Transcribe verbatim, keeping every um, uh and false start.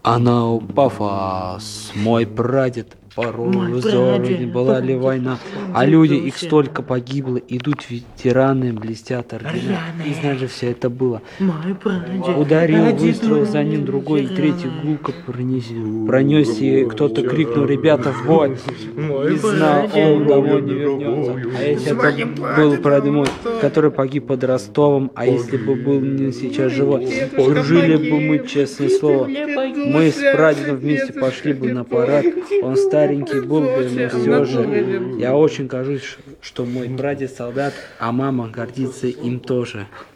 Она у Пафос, мой прадед, порой в зоне была ли война, а люди, их столько погибло, идут ветераны, блестят ордена. И знаешь же, все это было. Ударил выстрел, за ним другой, и третий гулко пронесся, и кто-то крикнул: ребята, в бой! Не знал, он домой не вернется. А если это был прадед мой, который погиб под Ростовом, а если бы был не сейчас живой, дружили бы мы, честное слово. Мы с прадедом вместе пошли бы на парад. Он старенький был бы, но все же я очень горжусь, что мой прадед солдат, а мама гордится им тоже.